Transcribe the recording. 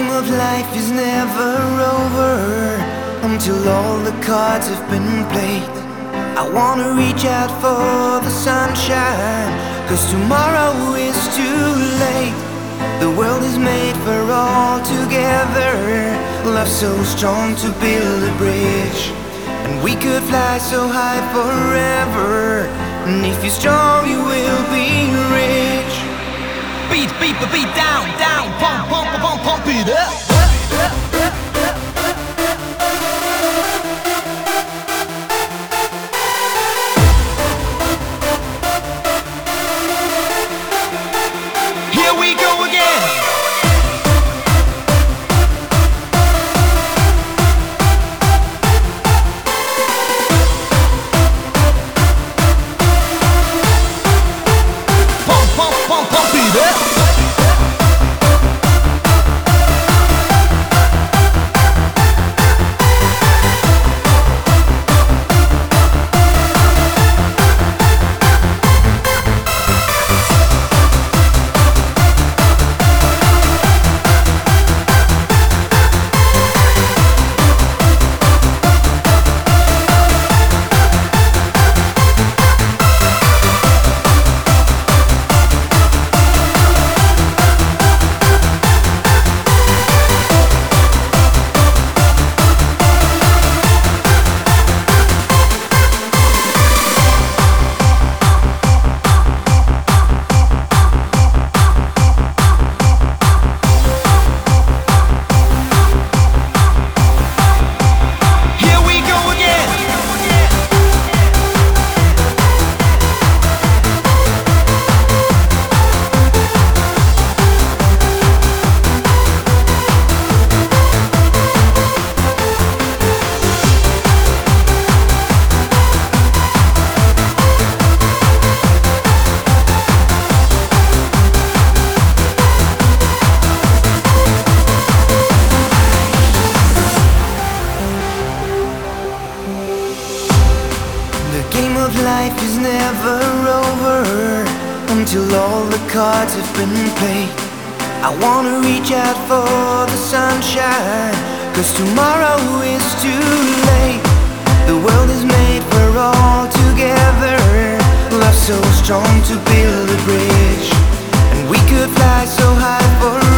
of life is never over until all the cards have been played. I wanna reach out for the sunshine, 'cause tomorrow is too late. The world is made for all together, love so strong to build a bridge. And we could fly so high forever, and if you're strong you will be rich. Beat, beat, beat, down, down, pump, pump, pump, pump it up. Here we go again. Pump, pump, pump, pump it up. The game of life is never over until all the cards have been played. I wanna reach out for the sunshine, 'cause tomorrow is too late. The world is made for all together, love so strong to build a bridge. And we could fly so high forever.